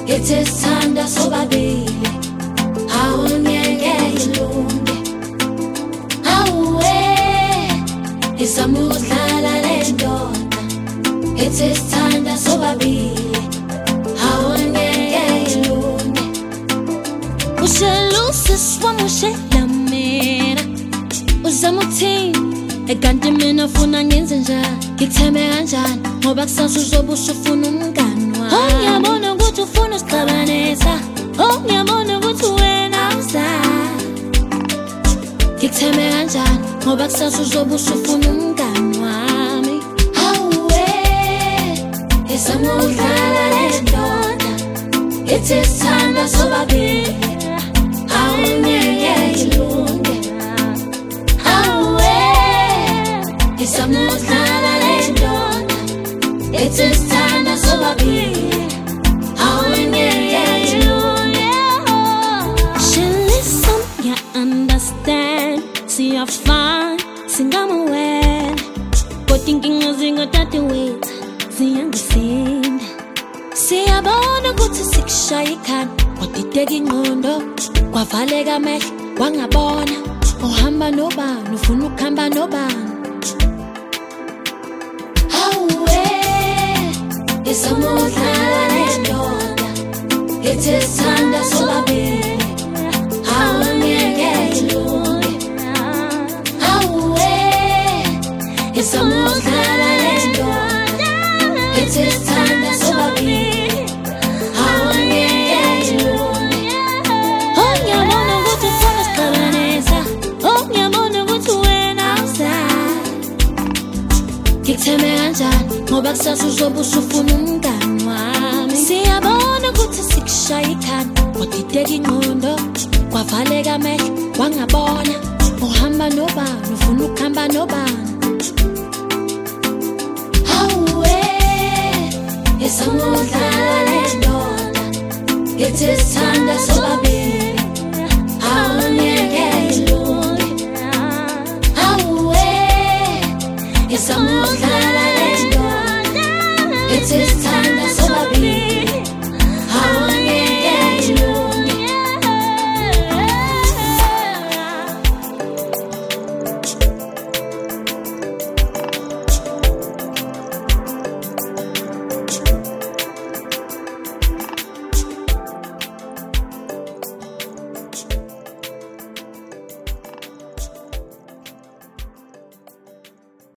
Ngithi sithanda sobabili awungeke ilunge. Awuwe izama ukudlala le ndoda. Ngithi sithanda sobabili awungeke ilunge. Ushelusis wamushela mina uzama uthini ekanti mina funa ngenze njani. Ngitheme kanjani ngoba kusasa uzobe usufuna umngani wami. Ngiyabona ukuthi ufuna usixabanisa. Ngiyabona ukuthi wena awusazi. Ngitheme kanjani ngoba kusasa uzobe usufuna umngani wami. Awuwe izama ukudlala le ndoda. Ngithi sithanda sobabili awungeke ilunge. Awuwe izama ukudlala le ndoda. Ngithi sithanda sobabili awungeke ilunge. She listen, you understand. See you're fine, singamawele kodwa inkinga zingathathiwile ziyangisinda. Siyabona ukuthi sikushaya ikhanda kodwa iteka ingqondo. Kwavaleka amehlo wangabona uhamba nobani ufuna ukuhamba nobani. Awuwe izama ukudlala le ndoda. Ngithi sithanda sobabili awungeke ilunge. Awuwe izama ukudlala le ndoda. Ngithi sithanda sobabili awungeke ilunge. Ngiyabona ukuthi ufuna usixabanisa. Ngiyabona ukuthi wena awusazi. Ngitheme kanjani ngoba kusasa uzobe usufuna umngani wami. Siyabona ukuthi sikushaya ikhanda kodwa iteka ingqondo. Kwavaleka amehlo wangabona uhamba nobani ufuna ukuhamba nobani. Awuwe izama ukudlala le ndoda. Ngithi sithanda sobabili